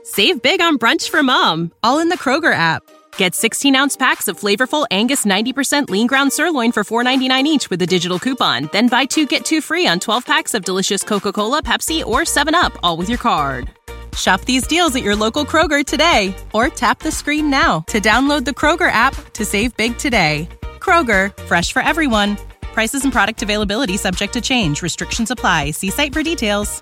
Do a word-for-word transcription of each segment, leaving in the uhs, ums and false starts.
Save big on brunch for mom, all in the Kroger app. Get sixteen-ounce packs of flavorful Angus ninety percent lean ground sirloin for four ninety-nine each with a digital coupon. Then buy two, get two free on twelve packs of delicious Coca-Cola, Pepsi, or seven up, all with your card. Shop these deals at your local Kroger today, or tap the screen now to download the Kroger app to save big today. Kroger, fresh for everyone. Prices and product availability subject to change. Restrictions apply. See site for details.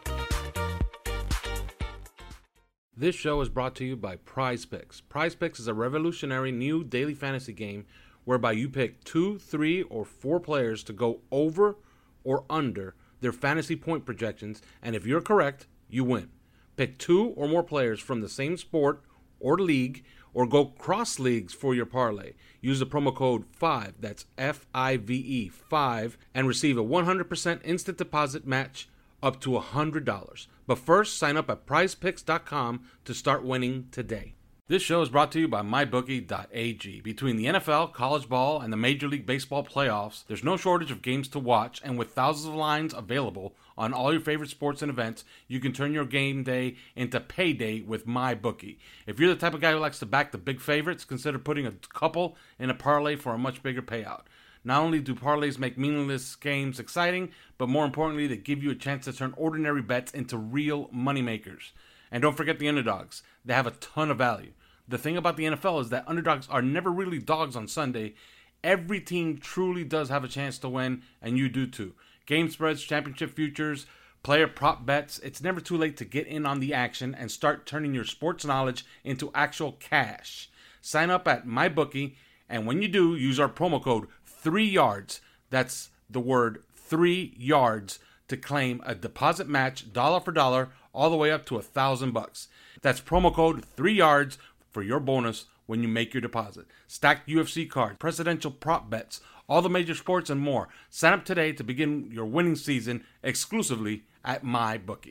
This show is brought to you by Prize Picks. Prize Picks is a revolutionary new daily fantasy game whereby you pick two, three, or four players to go over or under their fantasy point projections, and if you're correct, you win. Pick two or more players from the same sport or league, or go cross leagues for your parlay. Use the promo code five, that's F I V E, five, and receive a one hundred percent instant deposit match up to one hundred dollars. But first, sign up at prize picks dot com to start winning today. This show is brought to you by my bookie dot a g. Between the N F L, college ball, and the Major League Baseball playoffs, there's no shortage of games to watch, and with thousands of lines available on all your favorite sports and events, you can turn your game day into payday with MyBookie. If you're the type of guy who likes to back the big favorites, consider putting a couple in a parlay for a much bigger payout. Not only do parlays make meaningless games exciting, but more importantly, they give you a chance to turn ordinary bets into real moneymakers. And don't forget the underdogs. They have a ton of value. The thing about the N F L is that underdogs are never really dogs on Sunday. Every team truly does have a chance to win, and you do too. Game spreads, championship futures, player prop bets. It's never too late to get in on the action and start turning your sports knowledge into actual cash. Sign up at MyBookie, and when you do, use our promo code three yards. That's the word three yards to claim a deposit match dollar for dollar all the way up to a thousand bucks. That's promo code three yards for your bonus when you make your deposit. Stacked U F C cards, presidential prop bets, all the major sports and more. Sign up today to begin your winning season exclusively at MyBookie.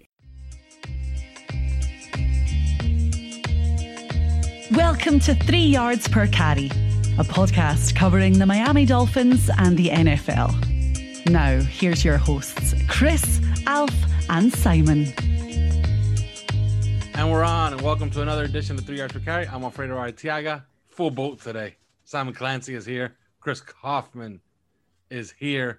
Welcome to Three Yards Per Carry, a podcast covering the Miami Dolphins and the N F L. Now, here's your hosts, Chris, Alf, and Simon. And we're on, and welcome to another edition of Three Yards Per Carry. I'm Alfredo Artiaga, full boat today. Simon Clancy is here. Chris Kaufman is here.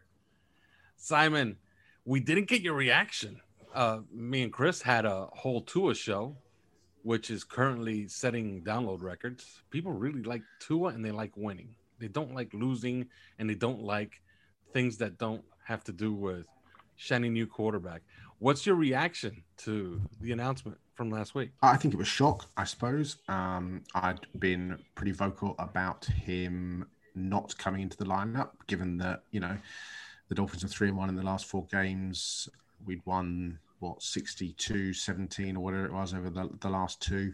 Simon, we didn't get your reaction. Uh, me and Chris had a whole Tua show, which is currently setting download records. People really like Tua, and they like winning. They don't like losing, and they don't like things that don't have to do with shiny new quarterback. What's your reaction to the announcement from last week? I think it was shock, I suppose. Um, I'd been pretty vocal about him not coming into the lineup, given that, you know, the Dolphins are three and one in the last four games. We'd won, what, sixty-two seventeen or whatever it was over the, the last two.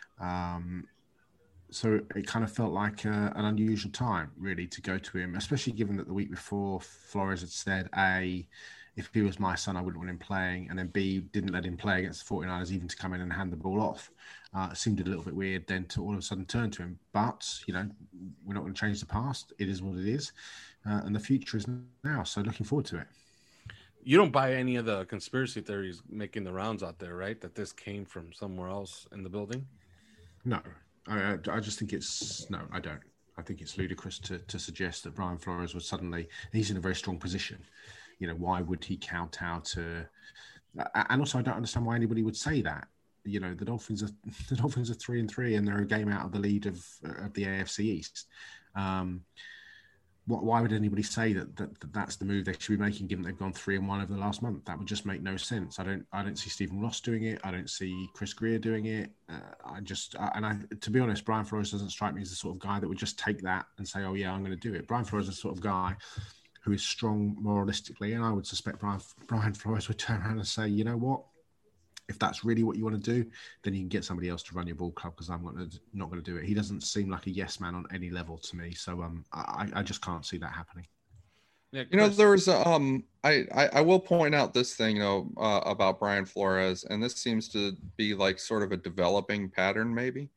Um, so it kind of felt like a, an unusual time, really, to go to him, especially given that the week before Flores had said, A, if he was my son, I wouldn't want him playing. And then B, didn't let him play against the 49ers even to come in and hand the ball off. Uh, it seemed a little bit weird then to all of a sudden turn to him. But, you know, we're not going to change the past. It is what it is. Uh, and the future is now. So looking forward to it. You don't buy any of the conspiracy theories making the rounds out there, right? That this came from somewhere else in the building? No. I, I just think it's... No, I don't. I think it's ludicrous to, to suggest that Brian Flores was suddenly... He's in a very strong position. You know, why would he kowtow to... And also, I don't understand why anybody would say that. You know, the Dolphins are the Dolphins are three and three, and they're a game out of the lead of of the A F C East. Um, what, why would anybody say that, that that that's the move they should be making, given they've gone three and one over the last month? That would just make no sense. I don't I don't see Stephen Ross doing it. I don't see Chris Greer doing it. Uh, I just I, and I to be honest, Brian Flores doesn't strike me as the sort of guy that would just take that and say, "Oh yeah, I'm going to do it." Brian Flores is the sort of guy who is strong moralistically, and I would suspect Brian, Brian Flores would turn around and say, you know what, if that's really what you want to do, then you can get somebody else to run your ball club because I'm gonna, not going to do it. He doesn't seem like a yes man on any level to me, so um, I, I just can't see that happening. Yeah, you know, there was um, I, I I will point out this thing, you know, uh, about Brian Flores, and this seems to be like sort of a developing pattern, maybe,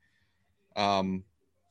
um,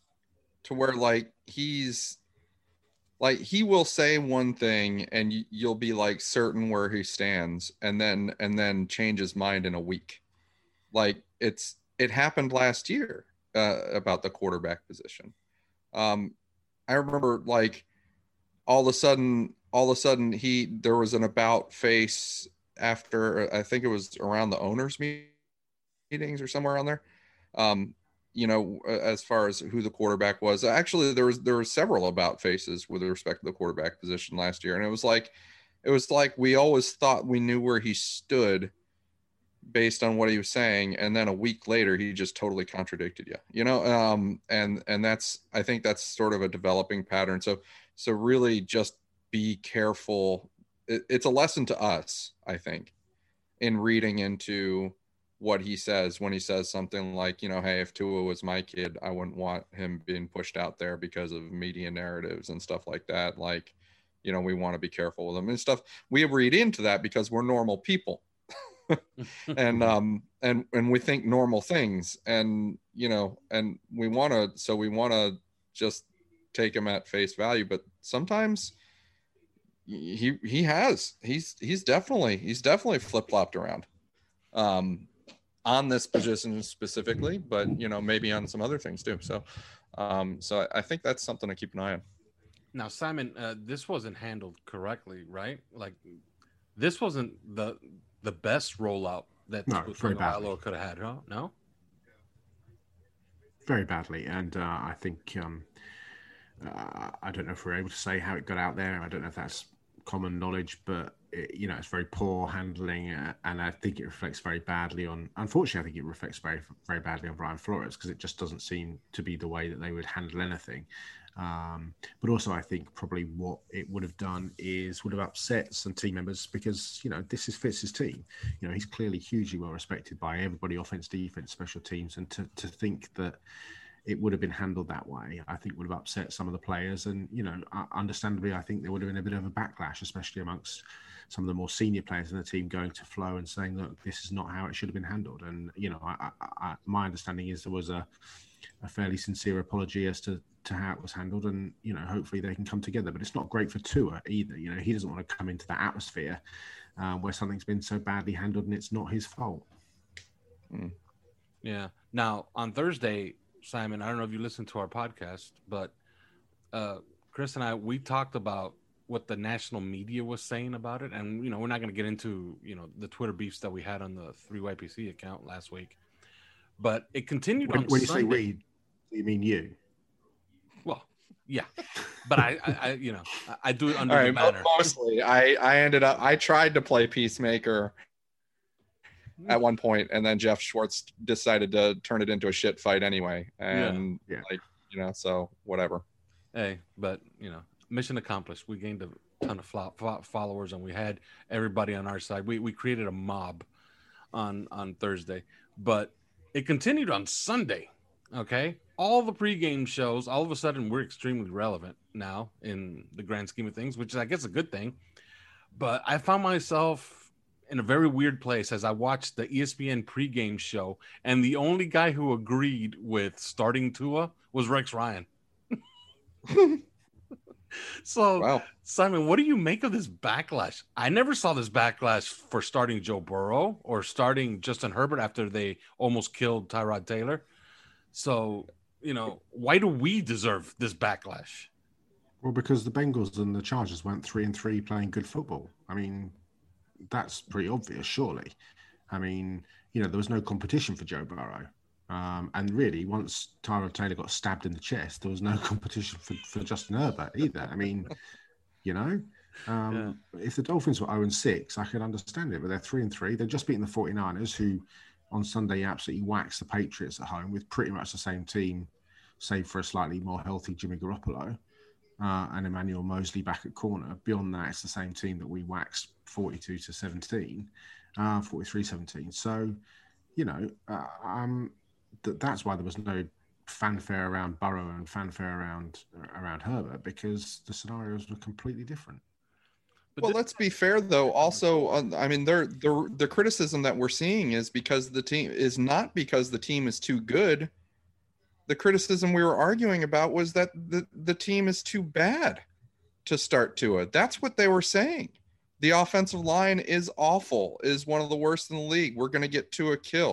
to where like he's. Like he will say one thing and you'll be like certain where he stands and then and then change his mind in a week. Like it's it happened last year uh, about the quarterback position. Um, I remember like all of a sudden, all of a sudden he, there was an about face after, I think it was around the owners meetings or somewhere around there. Um, you know, as far as who the quarterback was, actually there was, there were several about faces with respect to the quarterback position last year. And it was like, it was like, we always thought we knew where he stood based on what he was saying, and then a week later he just totally contradicted you, you know. Um and and that's, I think that's sort of a developing pattern. So so really just be careful. It, it's a lesson to us, I think, in reading into what he says when he says something like, you know, hey, if Tua was my kid, I wouldn't want him being pushed out there because of media narratives and stuff like that. Like, you know, we want to be careful with them and stuff. We read into that because we're normal people. and um and and we think normal things, and you know, and we want to, so we want to just take him at face value. But sometimes he he has he's he's definitely he's definitely flip-flopped around um on this position specifically, but you know, maybe on some other things too. So um so I, I think that's something to keep an eye on. Now, Simon, uh, this wasn't handled correctly, right? Like, this wasn't the the best rollout that no, very badly. could have had, huh? No? Very badly. And uh, I think, um, uh, I don't know if we're able to say how it got out there. I don't know if that's common knowledge, but, it, you know, it's very poor handling. Uh, and I think it reflects very badly on, unfortunately, I think it reflects very, very badly on Brian Flores, because it just doesn't seem to be the way that they would handle anything. Um, but also I think probably what it would have done is would have upset some team members, because, you know, this is Fitz's team. You know, he's clearly hugely well respected by everybody, offense, defense, special teams. And to, to think that it would have been handled that way, I think would have upset some of the players. And, you know, understandably, I think there would have been a bit of a backlash, especially amongst some of the more senior players in the team, going to Flo and saying, look, this is not how it should have been handled. And, you know, I, I, I, my understanding is there was a, a fairly sincere apology as to, to how it was handled, and, you know, hopefully they can come together. But it's not great for Tua either. You know, he doesn't want to come into that atmosphere uh, where something's been so badly handled and it's not his fault. Mm. Yeah. Now, on Thursday, Simon, I don't know if you listened to our podcast, but uh, Chris and I, we talked about what the national media was saying about it. And, you know, we're not going to get into, you know, the Twitter beefs that we had on the three Y P C account last week. But it continued when, on when Sunday. When you say we, you mean you? Well, yeah, but I, I, I you know, I, I do it under All the right, banner. Mostly, I, I ended up, I tried to play Peacemaker at one point, and then Jeff Schwartz decided to turn it into a shit fight anyway. And yeah. Yeah. like, you know, so whatever. Hey, but you know, mission accomplished. We gained a ton of fo- fo- followers, and we had everybody on our side. We we created a mob on on Thursday, but it continued on Sunday. Okay, all the pregame shows, all of a sudden we're extremely relevant now in the grand scheme of things, which is, I guess, a good thing. But I found myself in a very weird place as I watched the E S P N pregame show, and the only guy who agreed with starting Tua was Rex Ryan. So, wow. Simon, what do you make of this backlash? I never saw this backlash for starting Joe Burrow or starting Justin Herbert after they almost killed Tyrod Taylor. So, you know, why do we deserve this backlash? Well, because the Bengals and the Chargers went three and three playing good football. I mean, that's pretty obvious, surely. I mean, you know, there was no competition for Joe Burrow. Um, and really, once Tyrod Taylor got stabbed in the chest, there was no competition for, for Justin Herbert either. I mean, you know, um, yeah. if the Dolphins were oh and six, I could understand it, but they're three and three. They've just beaten the 49ers, who on Sunday absolutely waxed the Patriots at home with pretty much the same team, save for a slightly more healthy Jimmy Garoppolo uh, and Emmanuel Mosley back at corner. Beyond that, it's the same team that we waxed forty-two to seventeen, uh, forty-three seventeen. So, you know, uh, um, th- that's why there was no fanfare around Burrow and fanfare around around Herbert, because the scenarios were completely different. Well, let's be fair, though. Also, uh, I mean, they're, they're, the criticism that we're seeing is because the team is not because the team is too good. The criticism we were arguing about was that the, the team is too bad to start Tua. That's what they were saying. The offensive line is awful, is one of the worst in the league. We're going to get Tua killed.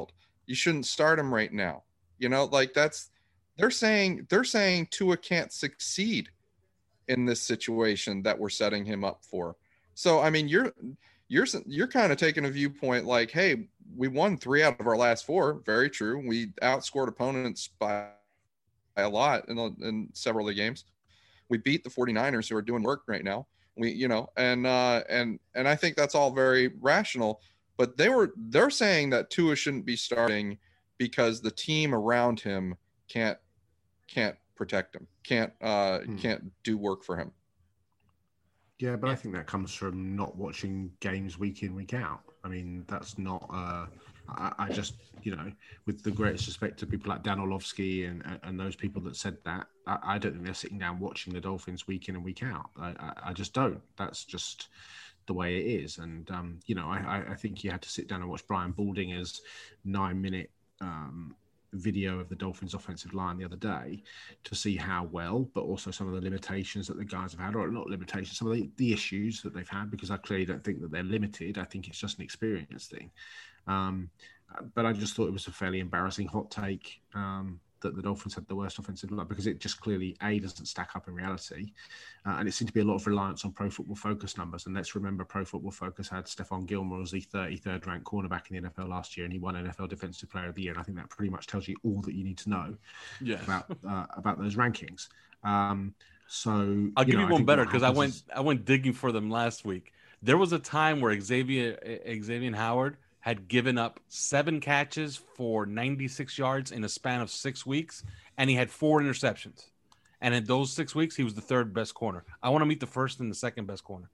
You shouldn't start him right now. You know, like that's they're saying they're saying Tua can't succeed in this situation that we're setting him up for. So I mean, you're you're you're kind of taking a viewpoint like, hey, we won three out of our last four. Very true. We outscored opponents by a lot in, in several of the games. We beat the 49ers, who are doing work right now. We, you know, and uh, and and I think that's all very rational. But they were they're saying that Tua shouldn't be starting because the team around him can't can't protect him, can't uh, hmm. can't do work for him. Yeah, but I think that comes from not watching games week in, week out. I mean, that's not. Uh, I, I just, you know, with the greatest respect to people like Dan Orlovsky and and those people that said that, I, I don't think they're sitting down watching the Dolphins week in and week out. I, I, I just don't. That's just the way it is. And um, you know, I, I think you had to sit down and watch Brian Baldinger's nine-minute um, video of the Dolphins offensive line the other day to see how well, but also some of the limitations that the guys have had, or not limitations, some of the, the issues that they've had, because I clearly don't think that they're limited. I think it's just an experience thing. Um, but I just thought it was a fairly embarrassing hot take um, that the Dolphins had the worst offensive line, because it just clearly, A, doesn't stack up in reality. Uh, and it seemed to be a lot of reliance on Pro Football Focus numbers. And let's remember, Pro Football Focus had Stephon Gilmore as the thirty-third ranked cornerback in the N F L last year, and he won N F L Defensive Player of the Year. And I think that pretty much tells you all that you need to know yes. about uh, about those rankings. Um, so I'll you give know, you one better, because I went is... I went digging for them last week. There was a time where Xavier Xavier Howard had given up seven catches for ninety-six yards in a span of six weeks, and he had four interceptions. And in those six weeks, he was the third best corner. I want to meet the first and the second best corner.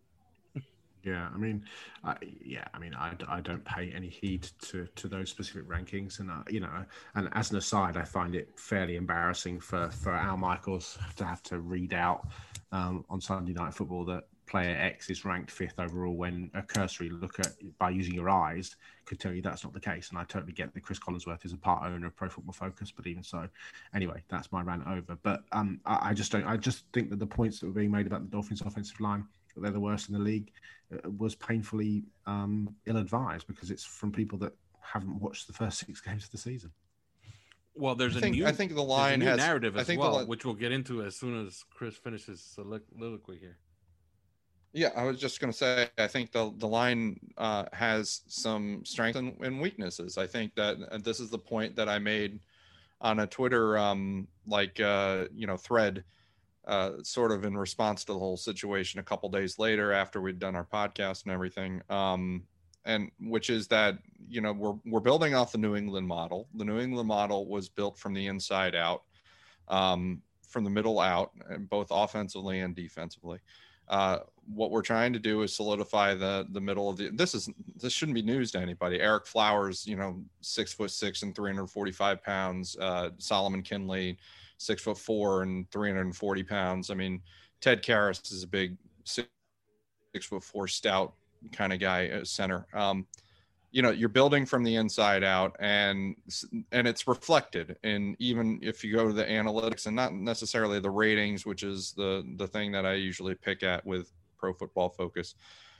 Yeah, I mean, I, yeah, I mean, I, I don't pay any heed to, to those specific rankings, and uh, you know, and as an aside, I find it fairly embarrassing for, for Al Michaels to have to read out um, on Sunday Night Football that player X is ranked fifth overall, when a cursory look at by using your eyes could tell you that's not the case. And I totally get that Chris Collinsworth is a part owner of Pro Football Focus, but even so, anyway, that's my rant over. But um, I, I just don't. I just think that the points that were being made about the Dolphins' offensive line, that they're the worst in the league, uh, was painfully um, ill-advised, because it's from people that haven't watched the first six games of the season. Well, there's I a think, new I think the line a new has narrative as I think well, the, which we'll get into as soon as Chris finishes soliloquy here. Yeah, I was just going to say, I think the the line uh, has some strengths and, and weaknesses. I think that and this is the point that I made on a Twitter um, like uh, you know thread, uh, sort of in response to the whole situation a couple days later after we'd done our podcast and everything, um, and which is that you know we're we're building off the New England model. The New England model was built from the inside out, um, from the middle out, both offensively and defensively. Uh, what we're trying to do is solidify the the middle of the. This is this shouldn't be news to anybody. Eric Flowers, you know, six foot six and three hundred forty-five pounds. Uh, Solomon Kinley, six foot four and three hundred forty pounds. I mean, Ted Karras is a big six, six foot four stout kind of guy, uh, center. Um, you know, you're building from the inside out, and and it's reflected in, even if you go to the analytics and not necessarily the ratings, which is the the thing that I usually pick at with Pro Football Focus.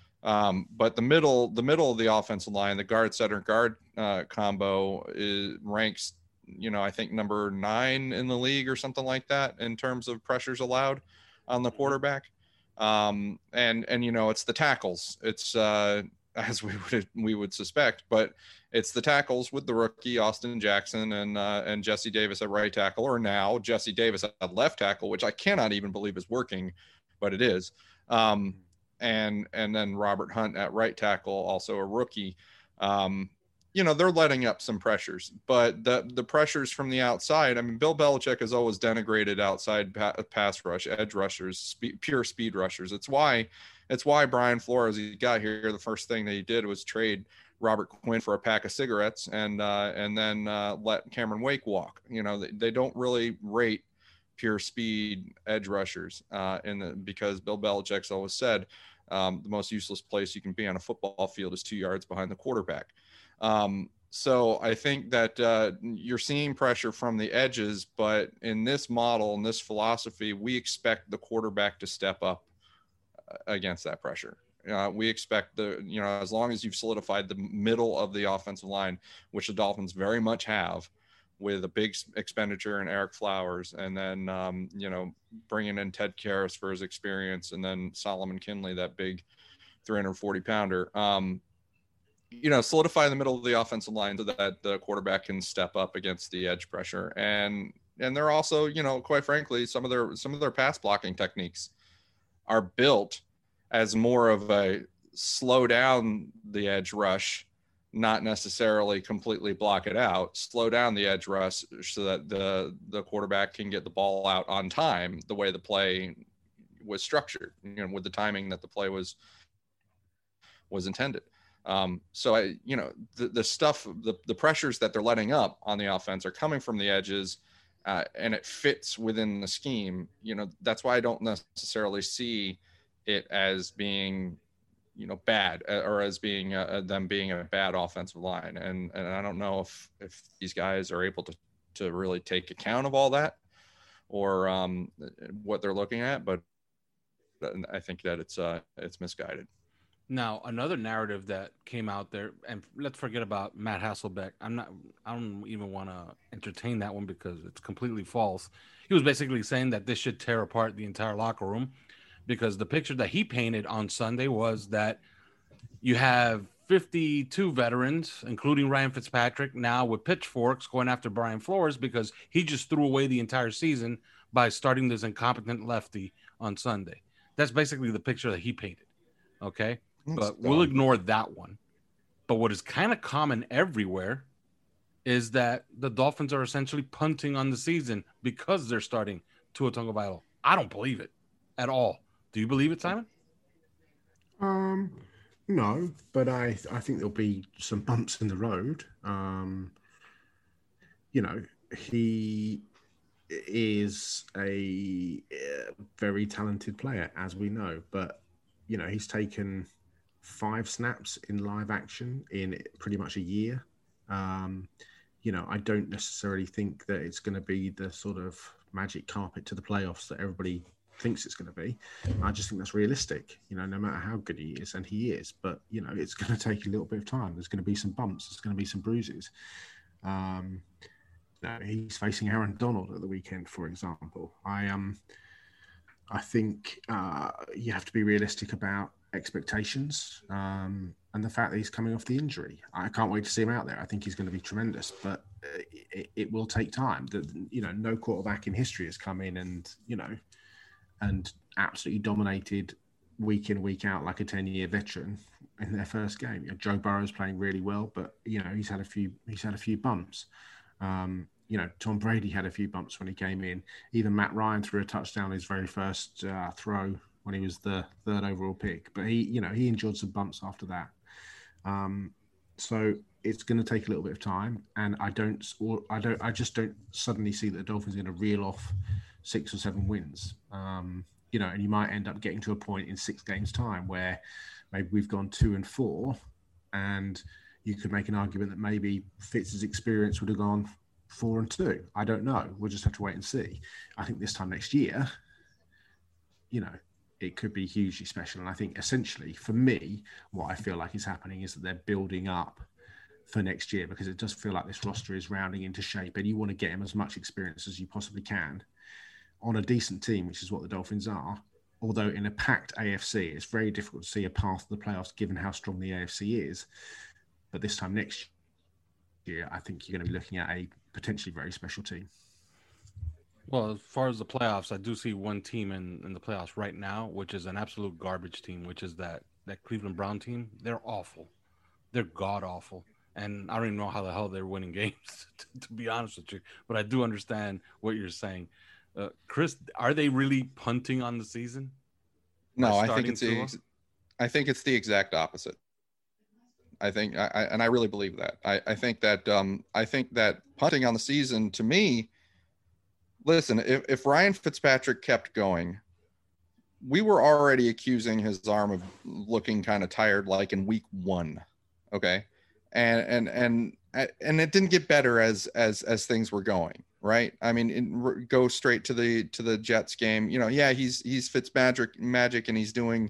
Um, but the middle, the middle of the offensive line, the guard center guard uh, combo is ranks, you know, I think number nine in the league or something like that in terms of pressures allowed on the quarterback. Um, and and you know, it's the tackles. It's uh, as we would we would suspect, but it's the tackles with the rookie Austin Jackson and uh, and Jesse Davis at right tackle, or now Jesse Davis at left tackle, which I cannot even believe is working, but it is. Um, and and then Robert Hunt at right tackle, also a rookie. Um, you know, they're letting up some pressures, but the the pressures from the outside. I mean, Bill Belichick has always denigrated outside pa- pass rush, edge rushers, spe- pure speed rushers. It's why. It's why Brian Flores, he got here, the first thing that he did was trade Robert Quinn for a pack of cigarettes and uh, and then uh, let Cameron Wake walk. You know, they, they don't really rate pure speed edge rushers uh, in the, because Bill Belichick's always said um, the most useless place you can be on a football field is two yards behind the quarterback. Um, so I think that uh, you're seeing pressure from the edges, but in this model, in this philosophy, we expect the quarterback to step up against that pressure. Uh, we expect the, you know, as long as you've solidified the middle of the offensive line, which the Dolphins very much have, with a big expenditure in Eric Flowers, and then, um, you know, bringing in Ted Karras for his experience, and then Solomon Kinley, that big three hundred forty pounder, um, you know, solidify the middle of the offensive line so that the quarterback can step up against the edge pressure. And, and they're also, you know, quite frankly, some of their, some of their pass blocking techniques are built as more of a slow down the edge rush, not necessarily completely block it out, slow down the edge rush so that the, the quarterback can get the ball out on time, the way the play was structured, you know, with the timing that the play was, was intended. Um, so I, you know, the, the stuff, the, the pressures that they're letting up on the offense are coming from the edges, uh, and it fits within the scheme. You know, that's why I don't necessarily see it as being, you know, bad, or as being uh, them being a bad offensive line. And, and I don't know if, if these guys are able to, to really take account of all that, or um, what they're looking at, but I think that it's, uh, it's misguided. Now, another narrative that came out there, and let's forget about Matt Hasselbeck. I'm not, I don't even want to entertain that one because it's completely false. He was basically saying that this should tear apart the entire locker room, because the picture that he painted on Sunday was that you have fifty-two veterans, including Ryan Fitzpatrick, now with pitchforks going after Brian Flores because he just threw away the entire season by starting this incompetent lefty on Sunday. That's basically the picture that he painted. Okay. That's but dumb. We'll ignore that one. But what is kind of common everywhere is that the Dolphins are essentially punting on the season because they're starting Tua Tagovailoa. I don't believe it at all. Do you believe it, Simon? Um, no, but I I think there'll be some bumps in the road. Um, you know, he is a, a very talented player, as we know, but you know, he's taken five snaps in live action in pretty much a year. Um, you know, I don't necessarily think that it's going to be the sort of magic carpet to the playoffs that everybody thinks it's going to be. I just think that's realistic, you know, no matter how good he is, and he is, but you know, it's going to take a little bit of time. There's going to be some bumps. There's going to be some bruises. Um, you know, he's facing Aaron Donald at the weekend, for example. I um, I think uh, you have to be realistic about expectations, um, and the fact that he's coming off the injury. I can't wait to see him out there. I think he's going to be tremendous, but it, it will take time. That, you know, no quarterback in history has come in and, you know, and absolutely dominated week in, week out like a ten-year veteran in their first game. You know, Joe Burrow's playing really well, but you know, he's had a few he's had a few bumps. Um, you know, Tom Brady had a few bumps when he came in. Even Matt Ryan threw a touchdown his very first uh, throw when he was the third overall pick. But he, you know, he endured some bumps after that. Um, so it's going to take a little bit of time, and I don't, or I don't, I just don't suddenly see that the Dolphins are going to reel off six or seven wins. Um, you know, and you might end up getting to a point in six games' time where maybe we've gone two and four, and you could make an argument that maybe Fitz's experience would have gone four and two. I don't know. We'll just have to wait and see. I think this time next year, you know, it could be hugely special. And I think essentially for me, what I feel like is happening is that they're building up for next year, because it does feel like this roster is rounding into shape, and you want to get him as much experience as you possibly can on a decent team, which is what the Dolphins are. Although in a packed A F C, it's very difficult to see a path to the playoffs given how strong the A F C is. But this time next year, I think you're going to be looking at a potentially very special team. Well, as far as the playoffs, I do see one team in, in the playoffs right now, which is an absolute garbage team, which is that, that Cleveland Brown team. They're awful. They're god-awful. And I don't even know how the hell they're winning games, to, to be honest with you. But I do understand what you're saying. Uh, Chris, are they really punting on the season? No, I think it's the, I think it's the exact opposite. I think, I, I and I really believe that. I, I think that um, I think that punting on the season, to me, listen, if, if Ryan Fitzpatrick kept going, we were already accusing his arm of looking kind of tired, like in week one. Okay. And, and, and, and it didn't get better as, as, as things were going. Right. I mean, it, go straight to the, to the Jets game, you know, yeah, he's, he's Fitzmagic magic and he's doing,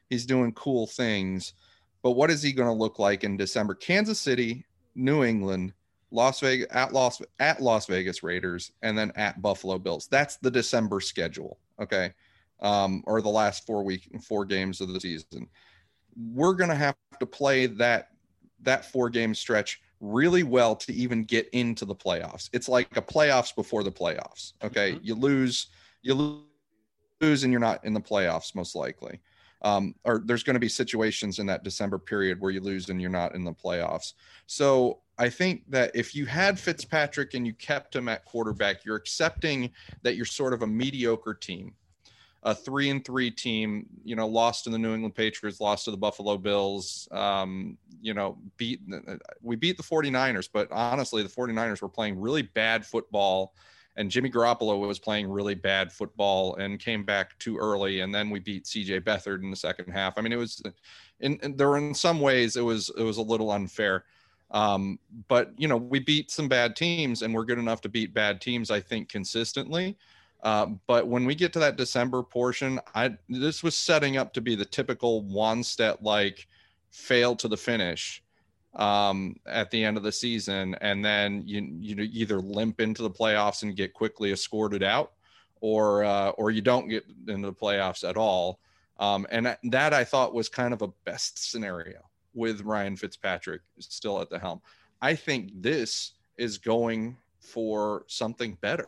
He's doing cool things. But what is he going to look like in December? Kansas City, New England, Las Vegas, at Las at Las Vegas Raiders, and then at Buffalo Bills. That's the December schedule, okay? Um, or the last four week four games of the season. We're going to have to play that that four game stretch really well to even get into the playoffs. It's like a playoffs before the playoffs, okay? Mm-hmm. You lose, you lose, and you're not in the playoffs most likely. Um, or there's going to be situations in that December period where you lose and you're not in the playoffs. So I think that if you had Fitzpatrick and you kept him at quarterback, you're accepting that you're sort of a mediocre team, a three and three team, you know, lost to the New England Patriots, lost to the Buffalo Bills, um, you know, beat, we beat the 49ers, but honestly, the 49ers were playing really bad football. And Jimmy Garoppolo was playing really bad football and came back too early. And then we beat C J Beathard in the second half. I mean, it was in, in there were in some ways it was, it was a little unfair. Um, but you know, we beat some bad teams and we're good enough to beat bad teams, I think, consistently. Uh, but when we get to that December portion, I, this was setting up to be the typical Wannstedt like fail to the finish um at the end of the season, and then you you either limp into the playoffs and get quickly escorted out, or uh or you don't get into the playoffs at all. Um and that I thought was kind of a best scenario with Ryan Fitzpatrick still at the helm. I think this is going for something better.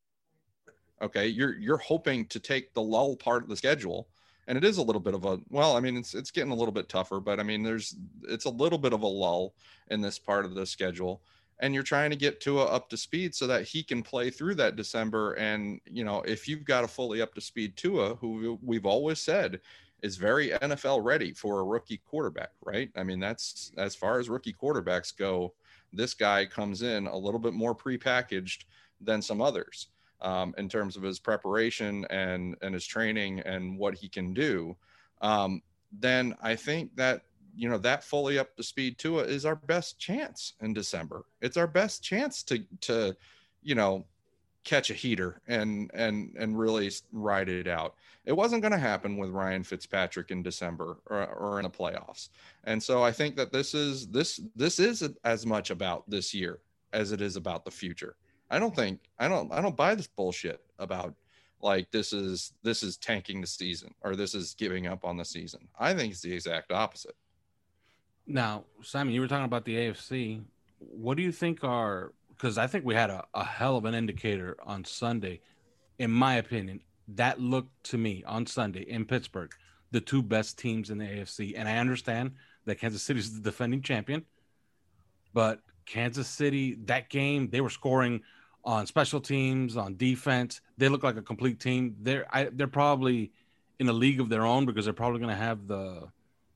Okay, you're you're hoping to take the lull part of the schedule. And it is a little bit of a, well, I mean, it's it's getting a little bit tougher, but I mean, there's, it's a little bit of a lull in this part of the schedule. And you're trying to get Tua up to speed so that he can play through that December. And, you know, if you've got a fully up to speed Tua, who we've always said is very N F L ready for a rookie quarterback, right? I mean, that's, as far as rookie quarterbacks go, this guy comes in a little bit more prepackaged than some others. Um, in terms of his preparation and, and his training and what he can do, um, then I think that, you know, that fully up to speed Tua is our best chance in December. It's our best chance to, to, you know, catch a heater and, and, and really ride it out. It wasn't going to happen with Ryan Fitzpatrick in December or, or in the playoffs. And so I think that this is, this, this is as much about this year as it is about the future. I don't think I don't I don't buy this bullshit about like this is this is tanking the season or this is giving up on the season. I think it's the exact opposite. Now, Simon, you were talking about the A F C. What do you think are, because I think we had a, a hell of an indicator on Sunday. In my opinion, that looked to me on Sunday in Pittsburgh, the two best teams in the A F C. And I understand that Kansas City is the defending champion, but Kansas City, that game, they were scoring on special teams, on defense. They look like a complete team. They're I, they're probably in a league of their own because they're probably going to have the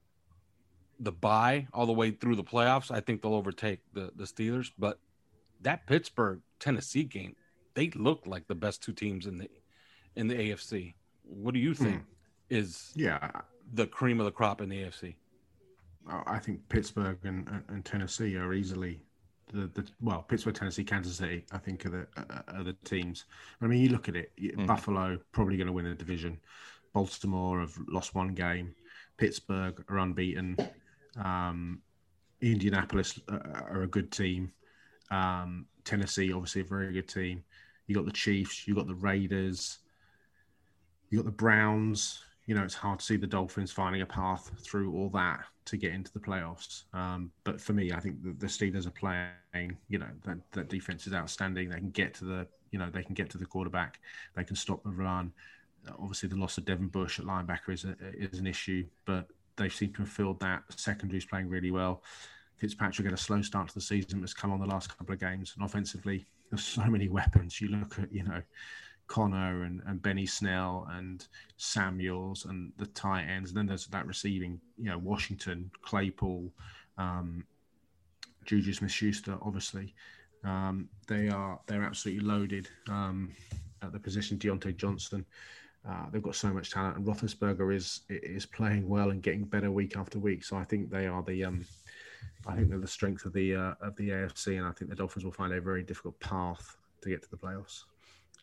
the bye all the way through the playoffs. I think they'll overtake the, the Steelers. But that Pittsburgh Tennessee game, they look like the best two teams in the in the A F C. What do you think mm. is yeah the cream of the crop in the A F C? I think Pittsburgh and, and Tennessee are easily the, the well, Pittsburgh, Tennessee, Kansas City, I think are the are the teams. I mean, you look at it, mm. Buffalo probably going to win the division. Baltimore have lost one game. Pittsburgh are unbeaten. Um, Indianapolis are a good team. Um, Tennessee, obviously a very good team. You got the Chiefs, you got the Raiders, you got the Browns. You know, it's hard to see the Dolphins finding a path through all that to get into the playoffs. Um, but for me, I think the, the Steelers are playing, you know, that, that defense is outstanding. They can get to the, you know, they can get to the quarterback. They can stop the run. Obviously, the loss of Devin Bush at linebacker is a, is an issue, but they seem to have filled that. Secondary's playing really well. Fitzpatrick had a slow start to the season, but has come on the last couple of games. And offensively, there's so many weapons. You look at, you know, Connor and, and Benny Snell and Samuels and the tight ends. And then there's that receiving, you know, Washington, Claypool, um, Juju Smith-Schuster, obviously. Um, they are, they're absolutely loaded um, at the position. Deontay Johnson. Uh, they've got so much talent, and Roethlisberger is is playing well and getting better week after week. So I think they are the, um, I think they're the strength of the uh, of the A F C, and I think the Dolphins will find a very difficult path to get to the playoffs.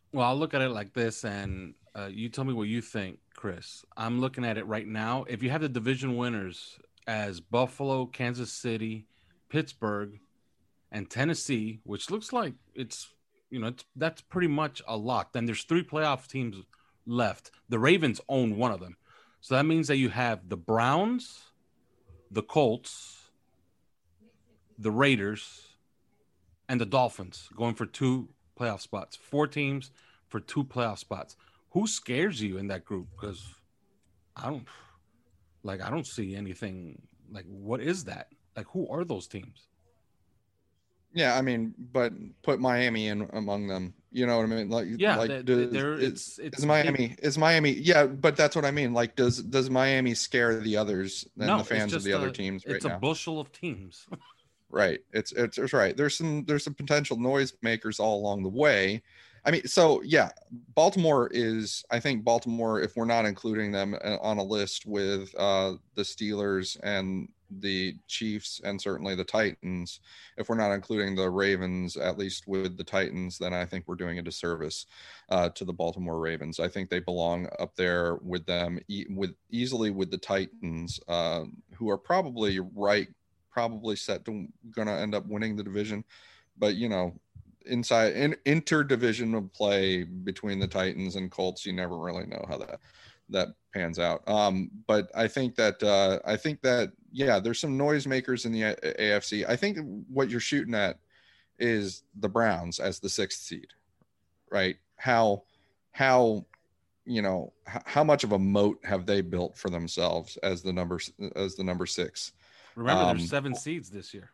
Well, I'll look at it like this, and uh, you tell me what you think, Chris. I'm looking at it right now. If you have the division winners as Buffalo, Kansas City, Pittsburgh, and Tennessee, which looks like it's, you know, it's, that's pretty much a lot. Then there's three playoff teams left. The Ravens own one of them. So that means that you have the Browns, the Colts, the Raiders, and the Dolphins going for two playoff spots. Four teams for two playoff spots. Who scares you in that group? Because I don't, like, I don't see anything. Like, what is that? Like, who are those teams? Yeah, I mean, but put Miami in among them. You know what I mean? Like, Yeah, like they, does, they're, is, it's, it's is Miami is Miami? Yeah, but that's what I mean. Like, does does Miami scare the others and no, the fans of the a, other teams right it's now? a bushel of teams. Right. It's, it's it's right. There's some there's some potential noise makers all along the way. I mean, so yeah, Baltimore is. I think Baltimore, if we're not including them on a list with uh, the Steelers and the Chiefs and certainly the Titans, if we're not including the Ravens, at least with the Titans, then I think we're doing a disservice uh, to the Baltimore Ravens. I think they belong up there with them, e- with easily with the Titans, uh, who are probably right. probably set to gonna end up winning the division, but you know, inside in interdivisional play between the Titans and Colts, you never really know how that that pans out. Um, but I think that uh, I think that yeah, there's some noisemakers in the A F C. I think what you're shooting at is the Browns as the sixth seed, right? How how you know h- how much of a moat have they built for themselves as the number as the number six? Remember, Um, there's seven seeds this year.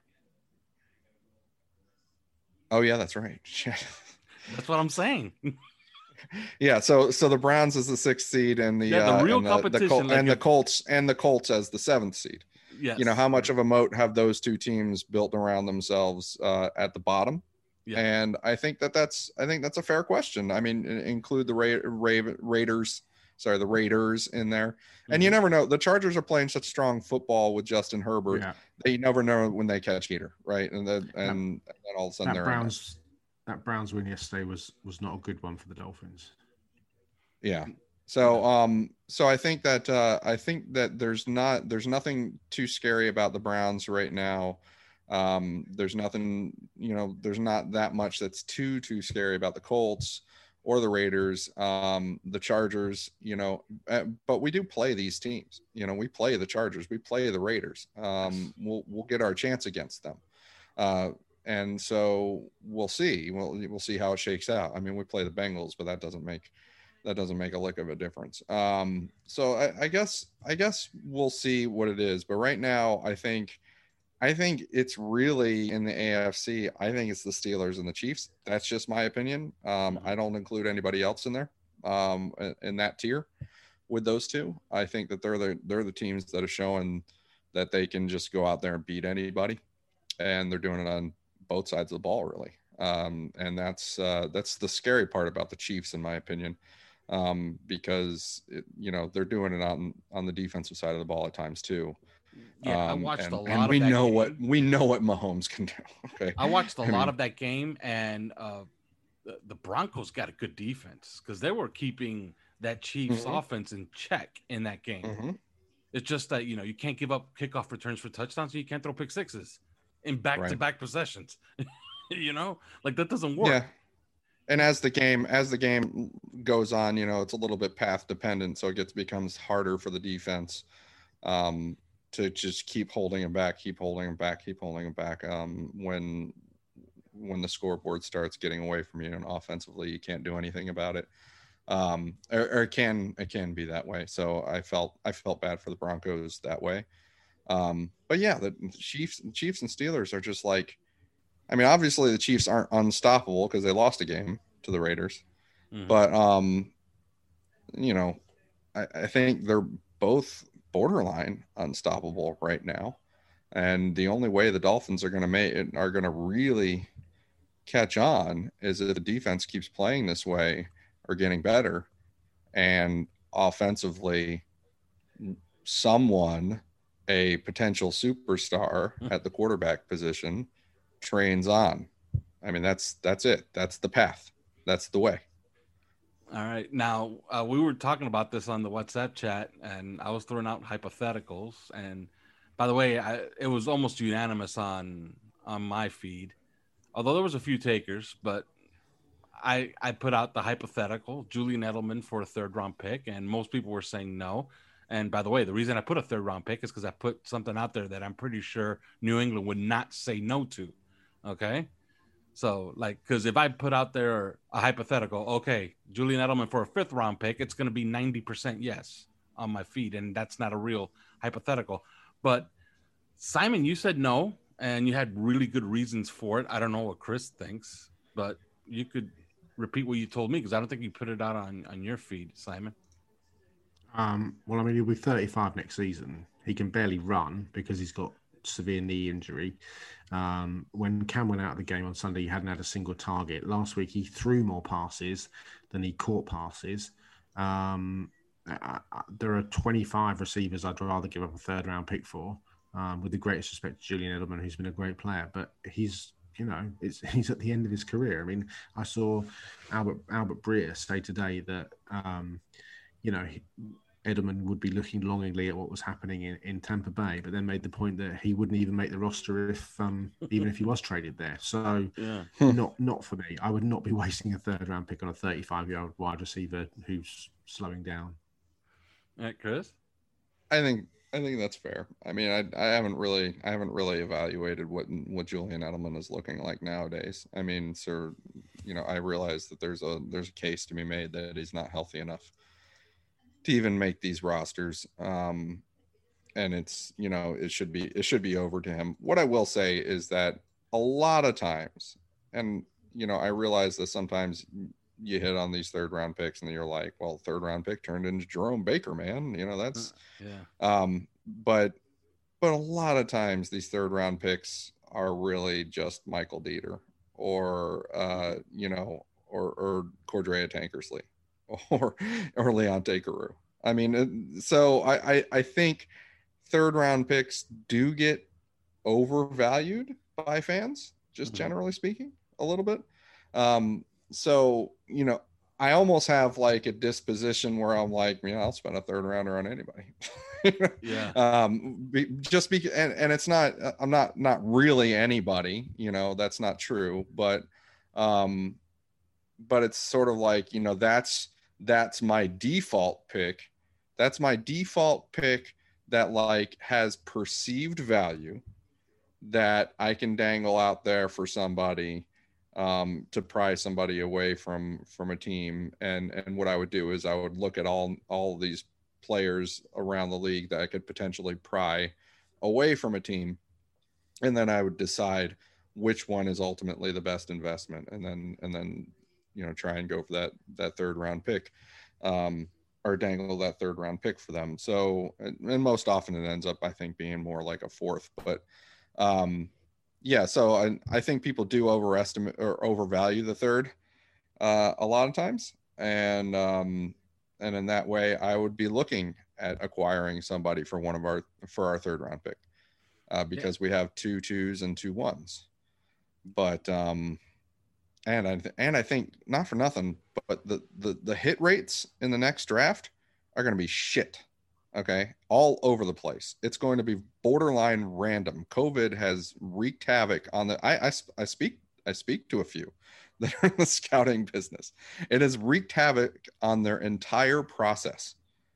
Oh yeah, that's right. That's what I'm saying. Yeah, so so the Browns as the sixth seed and the Yeah, the uh, real and the, competition, the Col- like and if- the Colts and the Colts as the seventh seed. Yes. You know, how much of a moat have those two teams built around themselves uh, at the bottom? Yeah. And I think that that's I think that's a fair question. I mean, include the Ra- Ra- Raiders, sorry, the Raiders in there. Mm-hmm. And you never know. The Chargers are playing such strong football with Justin Herbert. Yeah. They never know when they catch Heater, right? And then and, and then all of a sudden that they're Browns that Browns win yesterday was was not a good one for the Dolphins. Yeah. So um so I think that uh I think that there's not there's nothing too scary about the Browns right now. Um there's nothing, you know, there's not that much that's too too scary about the Colts or the Raiders, um the Chargers, you know, but we do play these teams. You know, we play the Chargers, we play the Raiders. Um we'll we'll get our chance against them. Uh and so we'll see. We'll we'll see how it shakes out. I mean, we play the Bengals, but that doesn't make that doesn't make a lick of a difference. Um, so I, I guess I guess we'll see what it is. But right now, I think I think it's really in the A F C. I think it's the Steelers and the Chiefs. That's just my opinion. Um, I don't include anybody else in there um, in that tier with those two. I think that they're the they're the teams that are showing that they can just go out there and beat anybody, and they're doing it on both sides of the ball, really. Um, and that's uh, that's the scary part about the Chiefs, in my opinion. Um, because it, you know, they're doing it on on the defensive side of the ball at times too. Yeah, um, I watched and, a lot and of we that know game. what we know what Mahomes can do. Okay, I watched a I lot mean, of that game, and uh, the, the Broncos got a good defense because they were keeping that Chiefs mm-hmm. offense in check in that game. Mm-hmm. It's just that, you know, you can't give up kickoff returns for touchdowns, so you can't throw pick sixes in back-to-back right. possessions. You know, like that doesn't work. Yeah. And as the game as the game goes on, you know, it's a little bit path dependent, so it gets becomes harder for the defense um, to just keep holding them back, keep holding them back, keep holding them back. Um, when when the scoreboard starts getting away from you, and offensively, you can't do anything about it. Um, or, or it can it can be that way. So I felt I felt bad for the Broncos that way. Um, but yeah, the Chiefs Chiefs and Steelers are just like. I mean, obviously the Chiefs aren't unstoppable because they lost a game to the Raiders, mm-hmm. but um, you know, I, I think they're both borderline unstoppable right now, and the only way the Dolphins are going to make it are going to really catch on is if the defense keeps playing this way or getting better, and offensively, someone, a potential superstar mm-hmm. at the quarterback position. Trains on. I mean, that's that's it. That's the path. That's the way. All right. Now, uh, we were talking about this on the WhatsApp chat, and I was throwing out hypotheticals. And by the way, I, it was almost unanimous on on my feed, although there was a few takers. But I I put out the hypothetical Julian Edelman for a third round pick, and most people were saying no. And by the way, the reason I put a third round pick is because I put something out there that I'm pretty sure New England would not say no to. Okay. So, like, because if I put out there a hypothetical, okay, Julian Edelman for a fifth round pick, it's going to be ninety percent yes on my feed. And that's not a real hypothetical. But Simon, you said no, and you had really good reasons for it. I don't know what Chris thinks, but you could repeat what you told me because I don't think you put it out on, on your feed, Simon. Um, well, I mean, he'll be thirty-five next season. He can barely run because he's got severe knee injury. Um, when Cam went out of the game on Sunday, he hadn't had a single target. Last week, he threw more passes than he caught passes. Um, I, I, there are twenty-five receivers I'd rather give up a third round pick for, um, with the greatest respect to Julian Edelman, who's been a great player, but he's, you know, it's, he's at the end of his career. I mean, I saw Albert, Albert Breer say today that, um, you know, he, Edelman would be looking longingly at what was happening in, in Tampa Bay, but then made the point that he wouldn't even make the roster if, um, even if he was traded there. So, yeah. not not for me. I would not be wasting a third round pick on a thirty-five-year-old wide receiver who's slowing down. All right, Chris. I think I think that's fair. I mean, I I haven't really I haven't really evaluated what what Julian Edelman is looking like nowadays. I mean, sir, you know, I realize that there's a there's a case to be made that he's not healthy enough to even make these rosters. Um, and it's, you know, it should be, it should be over to him. What I will say is that a lot of times, and, you know, I realize that sometimes you hit on these third round picks and you're like, well, third round pick turned into Jerome Baker, man, you know, that's, yeah. Um, but, but a lot of times these third round picks are really just Michael Dieter or, uh, you know, or, or Cordrea Tankersley. Or or Leonte Carroo. I mean, so I, I I think third round picks do get overvalued by fans, just mm-hmm. generally speaking, a little bit. Um, so you know, I almost have like a disposition where I'm like, you know, I'll spend a third rounder on anybody. yeah. Um, be, just because, and, and it's not, I'm not not really anybody. You know, that's not true, but um, but it's sort of like, you know, that's. That's my default pick. That's my default pick that like has perceived value that I can dangle out there for somebody um, to pry somebody away from, from a team. And, and what I would do is I would look at all, all of these players around the league that I could potentially pry away from a team. And then I would decide which one is ultimately the best investment. And then, and then, you know, try and go for that, that third round pick, um, or dangle that third round pick for them. So, and most often it ends up, I think, being more like a fourth, but, um, yeah. So I, I think people do overestimate or overvalue the third, uh, a lot of times. And, um, and in that way, I would be looking at acquiring somebody for one of our, for our third round pick, uh, because yeah. we have two twos and two ones, but, um, And I th- and I think not for nothing, but the, the the hit rates in the next draft are going to be shit. Okay, all over the place. It's going to be borderline random. COVID has wreaked havoc on the. I I, I speak I speak to a few that are in the scouting business. It has wreaked havoc on their entire process.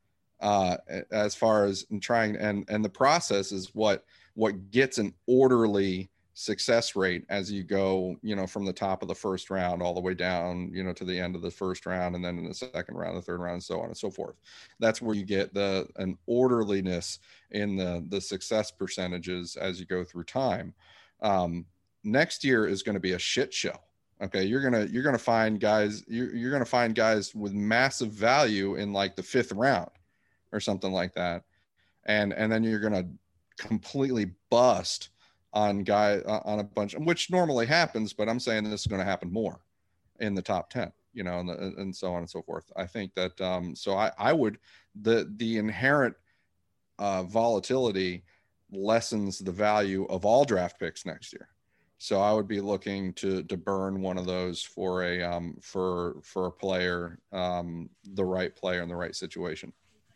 Uh, as far as trying and and the process is what what gets an orderly success rate as you go, you know, from the top of the first round all the way down, you know, to the end of the first round, and then in the second round, the third round, and so on and so forth. That's where you get the an orderliness in the the success percentages as you go through time. Um, next year is going to be a shit show. Okay, you're gonna you're gonna find guys you're you're gonna find guys with massive value in like the fifth round or something like that, and and then you're gonna completely bust on guy uh, on a bunch, which normally happens, but I'm saying this is going to happen more in the top ten, you know, and, the, and so on and so forth. I think that, um, so I, I would, the, the inherent uh, volatility lessens the value of all draft picks next year. So I would be looking to to burn one of those for a um for for a player, um the right player in the right situation.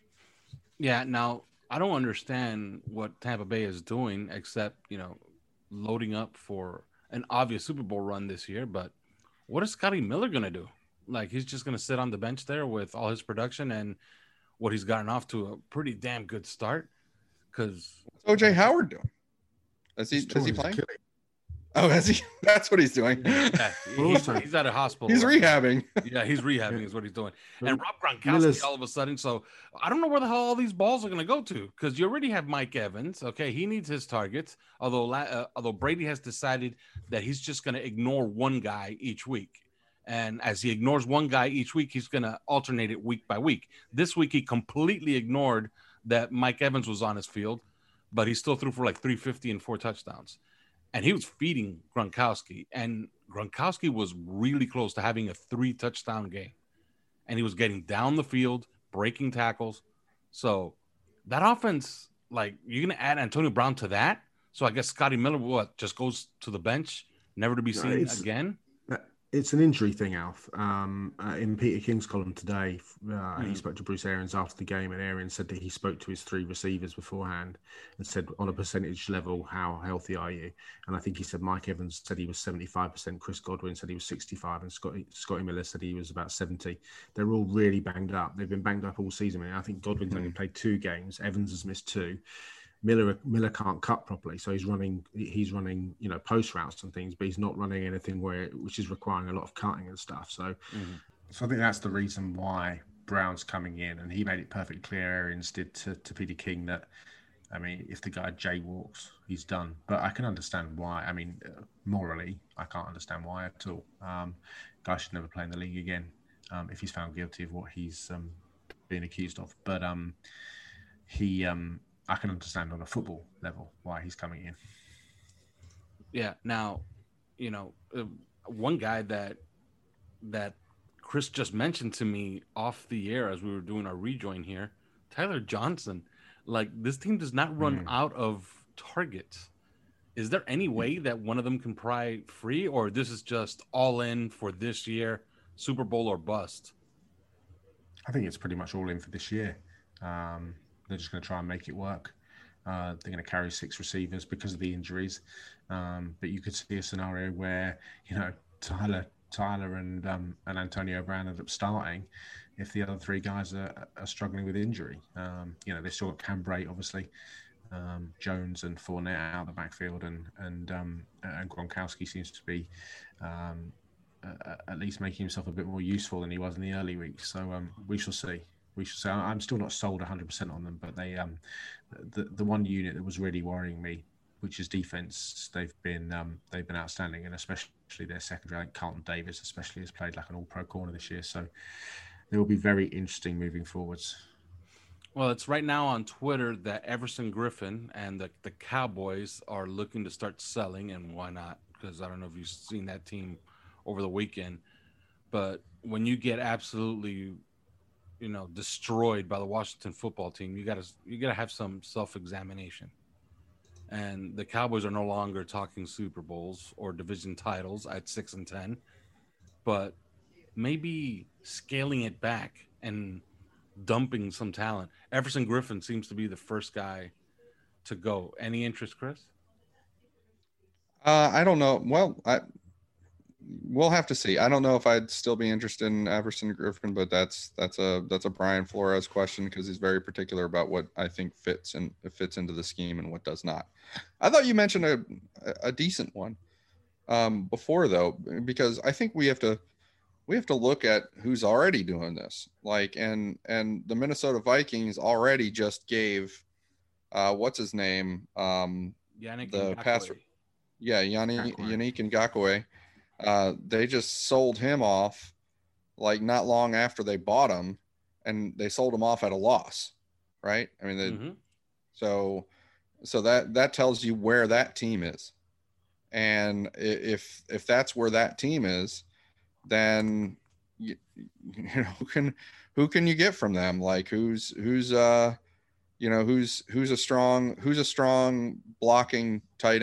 Yeah. Now I don't understand what Tampa Bay is doing, except you know, loading up for an obvious Super Bowl run this year. But what is Scotty Miller gonna do? Like he's just gonna sit on the bench there with all his production and what he's gotten off to a pretty damn good start. Because what's O J Howard doing? Is he is he playing? Oh, is he? That's what he's doing. Yeah, he, he's, he's at a hospital. He's right rehabbing. Now. Yeah, he's rehabbing is what he's doing. And Rob Gronkowski all of a sudden. So I don't know where the hell all these balls are going to go to, because you already have Mike Evans. Okay, he needs his targets. Although uh, although Brady has decided that he's just going to ignore one guy each week. And as he ignores one guy each week, he's going to alternate it week by week. This week, he completely ignored that Mike Evans was on his field, but he still threw for like three fifty and four touchdowns. And he was feeding Gronkowski, and Gronkowski was really close to having a three-touchdown game. And he was getting down the field, breaking tackles. So that offense, like, you're going to add Antonio Brown to that? So I guess Scotty Miller, what, just goes to the bench, never to be seen no, again? It's an injury thing, Alf. Um, uh, in Peter King's column today, uh, mm. he spoke to Bruce Arians after the game, and Arians said that he spoke to his three receivers beforehand and said, on a percentage level, how healthy are you? And I think he said Mike Evans said he was seventy-five percent, Chris Godwin said he was sixty-five, and Scotty, Scotty Miller said he was about seventy. They're all really banged up. They've been banged up all season. I, mean, I think Godwin's mm. only played two games. Evans has missed two. Miller Miller can't cut properly, so he's running he's running you know post routes and things, but he's not running anything where which is requiring a lot of cutting and stuff. So, mm-hmm. so I think that's the reason why Brown's coming in, and he made it perfectly clear. Arians did to, to Peter King that, I mean, if the guy jaywalks, he's done. But I can understand why. I mean, uh, morally, I can't understand why at all. Um, guy should never play in the league again um, if he's found guilty of what he's um, being accused of. But um, he. Um, I can understand on a football level why he's coming in. Yeah. Now, you know, uh, one guy that that Chris just mentioned to me off the air as we were doing our rejoin here, Tyler Johnson. Like, this team does not run mm. out of targets. Is there any way that one of them can pry free, or this is just all in for this year, Super Bowl or bust? I think it's pretty much all in for this year. Um, They're just going to try and make it work. Uh, they're going to carry six receivers because of the injuries. Um, but you could see a scenario where, you know, Tyler Tyler and um, and Antonio Brown end up starting if the other three guys are, are struggling with injury. Um, you know, they still got Cam Brate, obviously, um, Jones and Fournette out of the backfield, and and, um, and Gronkowski seems to be um, uh, at least making himself a bit more useful than he was in the early weeks. So um, we shall see. We should say I'm still not sold one hundred percent on them, but they, um, the the one unit that was really worrying me, which is defense, they've been um, they've been outstanding, and especially their secondary. I think Carlton Davis, especially, has played like an All-Pro corner this year, so they will be very interesting moving forwards. Well, it's right now on Twitter that Everson Griffin and the the Cowboys are looking to start selling, and why not? Because I don't know if you've seen that team over the weekend, but when you get absolutely you know, destroyed by the Washington football team, you gotta you gotta have some self-examination. And the Cowboys are no longer talking Super Bowls or division titles at six and ten, but maybe scaling it back and dumping some talent. Everson Griffin seems to be the first guy to go. Any interest, Chris? Uh, I don't know. Well, I we'll have to see. I don't know if I'd still be interested in Everson Griffin, but that's that's a that's a Brian Flores question, because he's very particular about what I think fits and fits into the scheme and what does not. I thought you mentioned a a decent one um, before, though, because I think we have to we have to look at who's already doing this. Like, and and the Minnesota Vikings already just gave uh, what's his name um, Yannick the passer, yeah, Yannick Yannick Ngakoue. Uh, they just sold him off like not long after they bought him, and they sold him off at a loss, right? I mean, they, mm-hmm. so so that that tells you where that team is, and if if that's where that team is, then you, you know who can who can you get from them? Like who's who's uh you know who's who's a strong who's a strong blocking tight end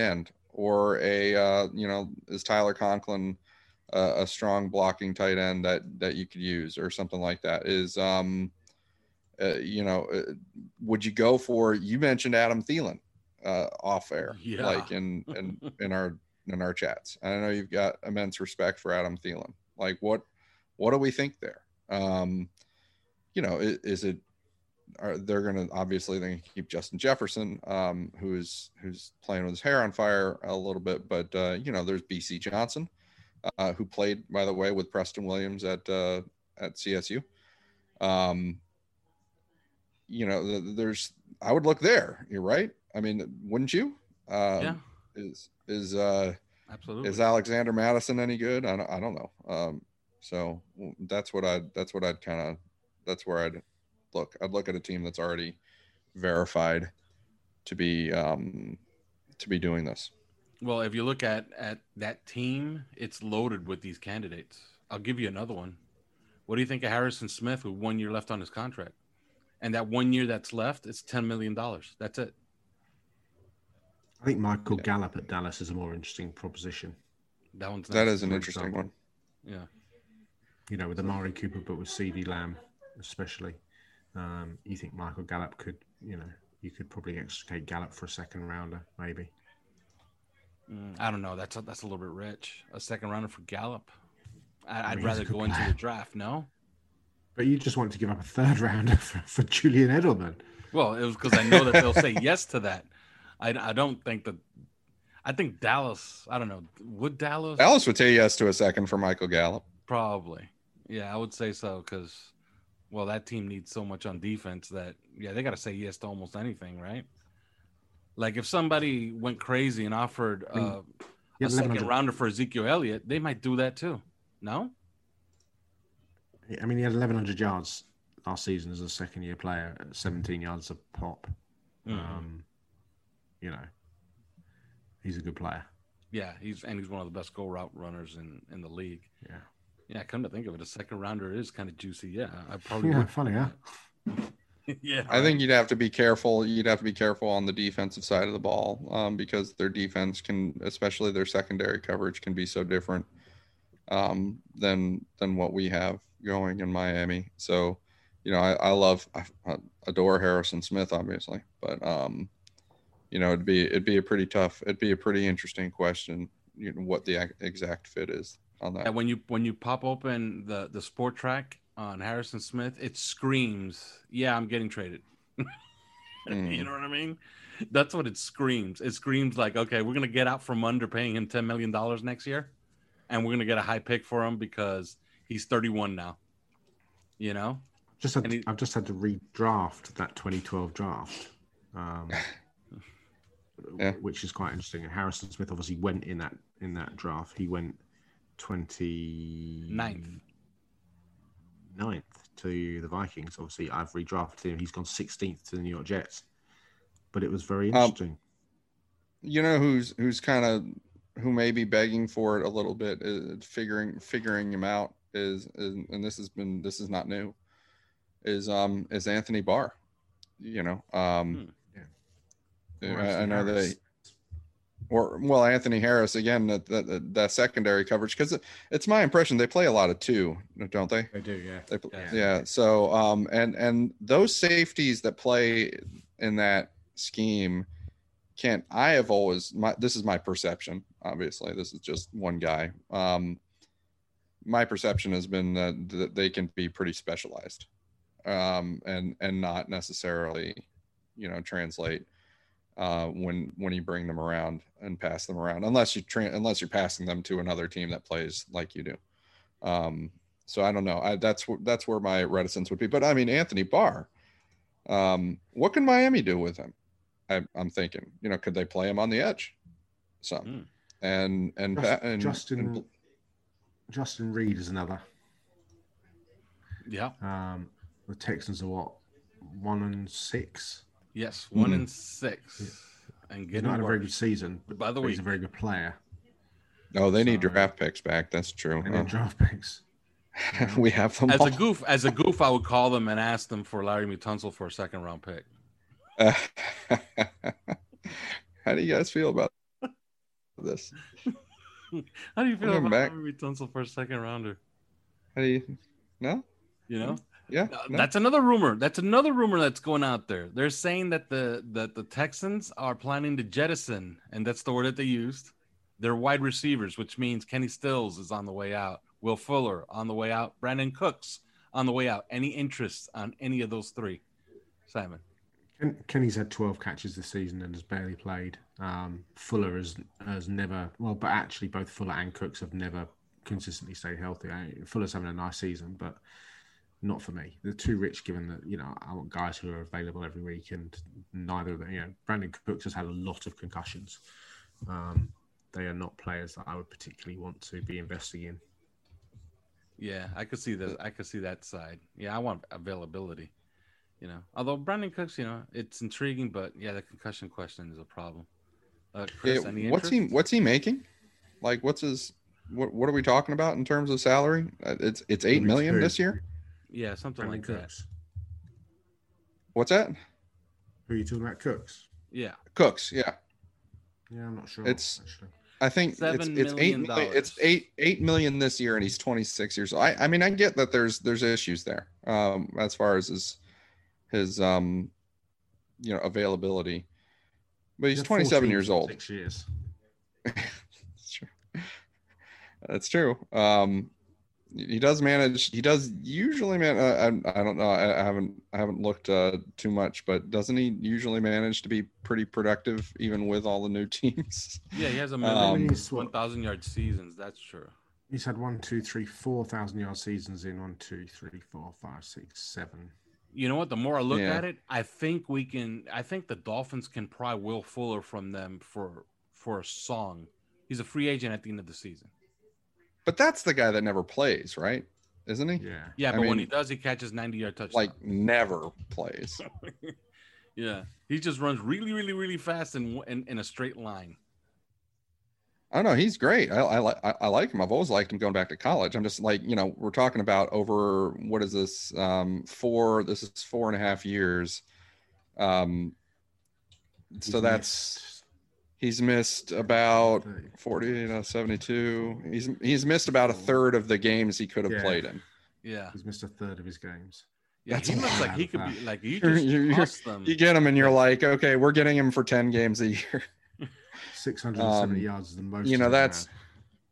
or a uh, you know, is Tyler Conklin uh, a strong blocking tight end that that you could use or something like that? Is um uh, you know, uh, would you go for, you mentioned Adam Thielen uh, off air, Yeah. like in in in our in our chats. I know you've got immense respect for Adam Thielen. Like, what what do we think there? Um, you know, is, is it, are they're going to, obviously they can keep Justin Jefferson, um, who's who's playing with his hair on fire a little bit, but uh, you know, there's B C Johnson, uh, who played, by the way, with Preston Williams at uh, at C S U. Um, you know, there's, I would look there. You're right. I mean, wouldn't you? Um, Yeah. Is is uh, Absolutely. is Alexander Madison any good? I don't, I don't know. Um, so that's what I that's what I'd kind of that's where I'd look. I'd look at a team that's already verified to be um, to be doing this. Well, if you look at at that team, it's loaded with these candidates. I'll give you another one. What do you think of Harrison Smith with one year left on his contract? And that one year that's left, it's ten million dollars. That's it. I think Michael yeah. Gallup at Dallas is a more interesting proposition. That one's nice. That is an interesting example. one. Yeah. You know, with Amari Cooper, but with CeeDee Lamb especially. Um, you think Michael Gallup could, you know, you could probably extricate Gallup for a second rounder, maybe. Mm, I don't know. That's a, that's a little bit rich. A second rounder for Gallup. I, I I'd mean, rather go player. into the draft, no? But you just wanted to give up a third rounder for, for Julian Edelman. Well, it was because I know that they'll say yes to that. I, I don't think that. I think Dallas. I don't know. Would Dallas? Dallas would say yes to a second for Michael Gallup. Probably. Yeah, I would say so because, well, that team needs so much on defense that yeah, they got to say yes to almost anything, right? Like if somebody went crazy and offered uh, I mean, a second rounder for Ezekiel Elliott, they might do that too. No. I mean, he had eleven hundred yards last season as a second-year player, at seventeen yards a pop. Mm-hmm. Um, you know, he's a good player. Yeah, he's and he's one of the best go route runners in, in the league. Yeah, yeah. Come to think of it, a second rounder is kind of juicy. Yeah, I probably yeah, would. funny, huh? yeah, I right. think you'd have to be careful. You'd have to be careful on the defensive side of the ball, um, because their defense can, especially their secondary coverage, can be so different um, than than what we have going in Miami. So, you know, I, I love, I, I adore Harrison Smith, obviously, but um, you know, it'd be it'd be a pretty tough, it'd be a pretty interesting question, you know, what the exact fit is on that. Yeah, when you when you pop open the the Sport Track on Harrison Smith, it screams, "Yeah, I'm getting traded." mm. You know what I mean? That's what it screams. It screams like, "Okay, we're gonna get out from under paying him ten million dollars next year, and we're gonna get a high pick for him because he's thirty-one now." You know, just had, he, I've just had to redraft that twenty twelve draft. Um, yeah. Which is quite interesting. And Harrison Smith obviously went in that in that draft. He went twenty-ninth ninth to the Vikings. Obviously, I've redrafted him. He's gone sixteenth to the New York Jets. But it was very interesting. Um, you know who's who's kind of who may be begging for it a little bit, is figuring figuring him out is, is and this has been this is not new. Is um is Anthony Barr. You know, um. Hmm. I, I know Harris. they, or well, Anthony Harris again. That that, that secondary coverage, because it, it's my impression they play a lot of two, don't they? They do, yeah. They, yeah. yeah. So, um, and and those safeties that play in that scheme, can't. I have always my. This is my perception. Obviously, this is just one guy. Um, my perception has been that, that they can be pretty specialized, um, and and not necessarily, you know, translate. Uh, when when you bring them around and pass them around, unless you tra- unless you're passing them to another team that plays like you do. Um, so I don't know. I, that's that's where my reticence would be. But I mean, Anthony Barr, um, what can Miami do with him? I, I'm thinking, you know, could they play him on the edge? Some mm. and and, Just, and Justin and, Justin Reed is another. Yeah. Um, the Texans are what, one and six. Yes, one mm. and six, and he's not had a very good season. But by the way, he's a very good player. Oh, they so, need draft picks back. That's true. They need oh. draft picks. We have them as all. a goof. As a goof, I would call them and ask them for Larry Mutunzel for a second round pick. Uh, how do you guys feel about this. How do you feel Welcome about back. Laremy Tunsil for a second rounder? How do you? No. You know, Yeah. Uh, no. that's another rumor. That's another rumor that's going out there. They're saying that the that the Texans are planning to jettison, and that's the word that they used, their wide receivers, which means Kenny Stills is on the way out, Will Fuller on the way out, Brandon Cooks on the way out. Any interest on any of those three, Simon? Ken, Kenny's had twelve catches this season and has barely played. Um, Fuller has has never well, but actually both Fuller and Cooks have never consistently stayed healthy. I, Fuller's having a nice season, but not for me. They're too rich, given that, you know, I want guys who are available every week, and neither of them, you know, Brandon Cooks has had a lot of concussions. Um, they are not players that I would particularly want to be investing in. Yeah, I could see that. I could see that side. Yeah, I want availability. You know, although Brandon Cooks, you know, it's intriguing, but yeah, the concussion question is a problem. Uh, Chris, Yeah, any what's he? interest? What's he making? Like, what's his? What What are we talking about in terms of salary? Uh, It's it's eight million this year. Yeah, something Brandon like that. Cooks. What's that? Who are you talking about? Cooks? Yeah, Cooks. Yeah, Yeah, I'm not sure. It's- actually. I think it's Seven it's eight. million Million, it's dollars. eight eight million this year, and he's twenty-six years old. I I mean, I get that there's there's issues there. Um, as far as his his um, you know, availability, but he's had twenty-seven fourteen years for old. Six years. That's true. That's true. Um, he does manage. He does usually man. Uh, I, I don't know. I, I haven't. I haven't looked uh, too much, but doesn't he usually manage to be pretty productive even with all the new teams? yeah, he has a Um, million, He's what- one thousand yard seasons. That's true. He's had one, two, three, four thousand yard seasons in one, two, three, four, five, six, seven. You know what? The more I look Yeah. at it, I think we can. I think the Dolphins can pry Will Fuller from them for for a song. He's a free agent at the end of the season. But that's the guy that never plays, right? Isn't he? Yeah. Yeah, I but when mean, he does, he catches ninety yard touchdowns. Like never plays. yeah, he just runs really, really, really fast in in, in a straight line. I don't know. He's great. I, I like I, I like him. I've always liked him going back to college. I'm just like, you know, we're talking about over what is this? Um, four. This is four and a half years. Um, so He's that's missed he's missed about thirty. forty, you know, seventy-two. He's he's missed about a third of the games he could have Yeah. played in. Yeah, He's missed a third of his games. yeah. That's He a looks like lot he of could that. be like you You're- just you're- toss them. You get him, and you're like, okay, we're getting him for ten games a year. six hundred seventy Um, yards is the most. you know, he's that's- had.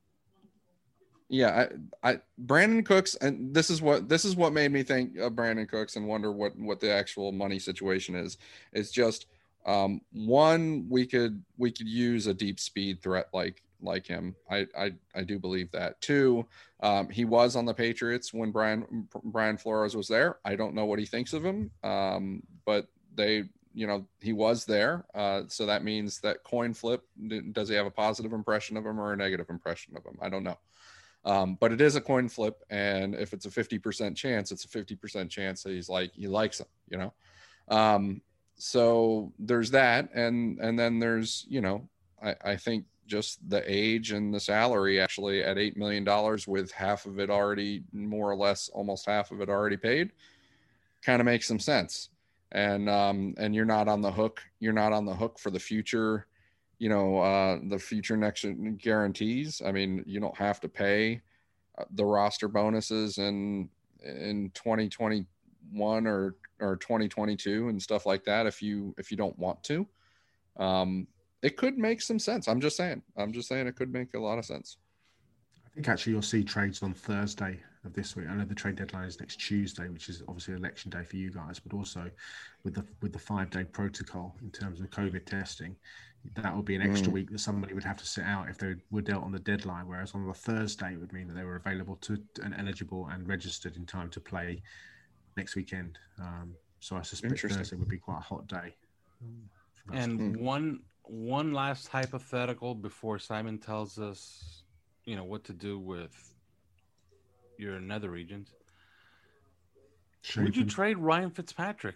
Yeah, I, I Brandon Cooks, and this is what this is what made me think of Brandon Cooks and wonder what what the actual money situation is. It's just um, one, we could we could use a deep speed threat like like him. I I, I do believe that. Two, um, he was on the Patriots when Brian Brian Flores was there. I don't know what he thinks of him, um, but they. You know, he was there. Uh, so that means that coin flip, does he have a positive impression of him or a negative impression of him? I don't know. Um, but it is a coin flip. And if it's a fifty percent chance, it's a fifty percent chance that he's like, he likes him, you know? Um, so there's that. And, and then there's, you know, I, I think just the age and the salary actually at eight million dollars with half of it already, more or less, almost half of it already paid, kind of makes some sense. And um and you're not on the hook you're not on the hook for the future, you know, uh the future next guarantees. I mean, you don't have to pay the roster bonuses in in twenty twenty-one or or twenty twenty-two and stuff like that if you if you don't want to. Um it could make some sense. I'm just saying I'm just saying it could make a lot of sense. I think actually you'll see trades on Thursday of this week. I know the trade deadline is next Tuesday, which is obviously election day for you guys, but also with the with the five day protocol in terms of COVID testing, that would be an extra Mm. week that somebody would have to sit out if they were dealt on the deadline. Whereas on the Thursday, it would mean that they were available to and eligible and registered in time to play next weekend. Um, so I suspect Interesting. Thursday would be quite a hot day. for that And Hmm. one one last hypothetical before Simon tells us, you know, what to do with your nether regions. stuff. Would you Shapen? trade Ryan Fitzpatrick?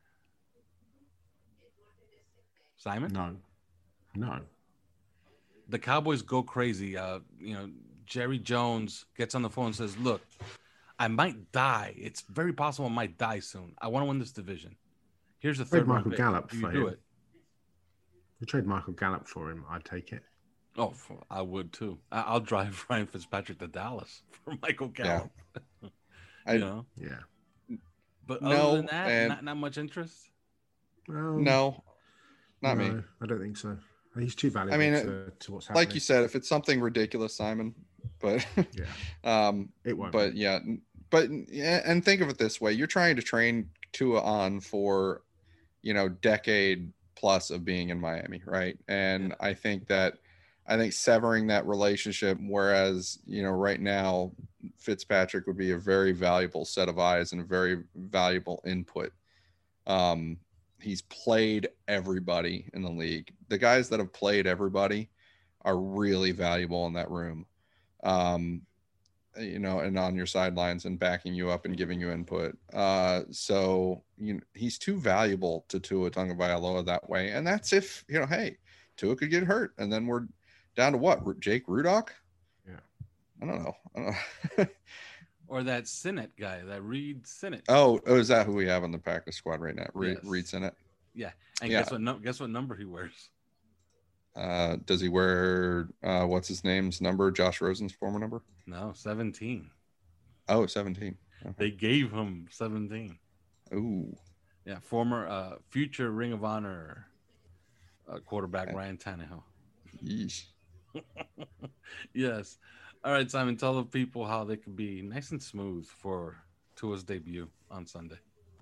Simon? No, no. The Cowboys go crazy. Uh, you know, Jerry Jones gets on the phone and says, "Look, I might die. It's very possible I might die soon. I want to win this division. Here's the Trade third round Michael pick. Gallup Do you for do him. it?" If you trade Michael Gallup for him, I'd take it. Oh, I would too. I'll drive Ryan Fitzpatrick to Dallas for Michael Gallup. Yeah. I you know. Yeah. But no, other than that, and... not, not much interest. Um, no, not no, me. I don't think so. He's too valuable I mean, to, to what's happening. Like you said, if it's something ridiculous, Simon, but yeah, um, it won't. But be. yeah, but yeah, and think of it this way: you're trying to train Tua on for, you know, decade plus of being in Miami, right? And I think that, I think severing that relationship, whereas you know, right now, Fitzpatrick would be a very valuable set of eyes and a very valuable input. Um, he's played everybody in the league. The guys that have played everybody are really valuable in that room. Um, you know, and on your sidelines and backing you up and giving you input. Uh, so you know, he's too valuable to Tua Tagovailoa that way. And that's if, you know, hey, Tua could get hurt. And then we're down to what? Jake Rudock? Yeah. I don't know. I don't know. Or that Sinnott guy, that Reed Sinnott. Oh, oh, is that who we have on the practice squad right now? Reed, Yes. Reed Sinnott? Yeah. And Yeah. guess what? No, guess what number he wears? Uh, does he wear, uh, what's his name's number? Josh Rosen's former number? No, seventeen. Oh, seventeen. Okay. They gave him seventeen. Ooh. Yeah, former, uh, future Ring of Honor uh, quarterback Okay. Ryan Tannehill. Yeesh. Yes. All right, Simon, tell the people how they can be nice and smooth for Tua's debut on Sunday.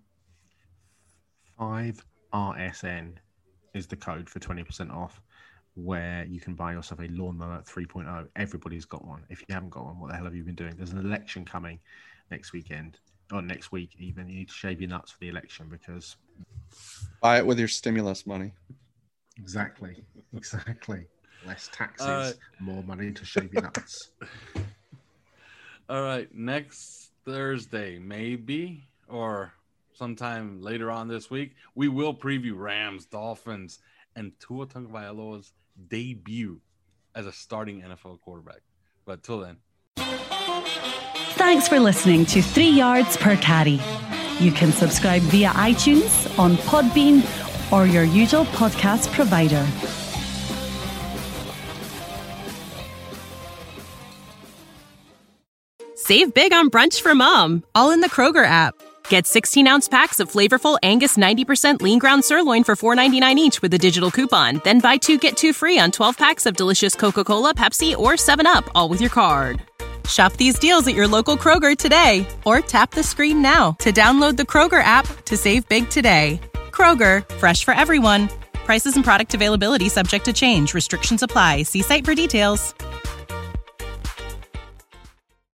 five R S N is the code for twenty percent off, where you can buy yourself a lawnmower three point oh. Everybody's got one. If you haven't got one, what the hell have you been doing? There's an election coming next weekend, or next week even. You need to shave your nuts for the election because... Buy it with your stimulus money. Exactly. Exactly. Less taxes, Uh, more money to shave your nuts. All right, next Thursday, maybe, or sometime later on this week, we will preview Rams, Dolphins, and Tua Tagovailoa's debut as a starting N F L quarterback. But till then. Thanks for listening to Three Yards Per Carry. You can subscribe via iTunes, on Podbean, or your usual podcast provider. Save big on brunch for mom, all in the Kroger app. Get sixteen-ounce packs of flavorful Angus ninety percent lean ground sirloin for four ninety-nine each with a digital coupon. Then buy two, get two free on twelve packs of delicious Coca-Cola, Pepsi, or seven up, all with your card. Shop these deals at your local Kroger today, or tap the screen now to download the Kroger app to save big today. Kroger, fresh for everyone. Prices and product availability subject to change. Restrictions apply. See site for details.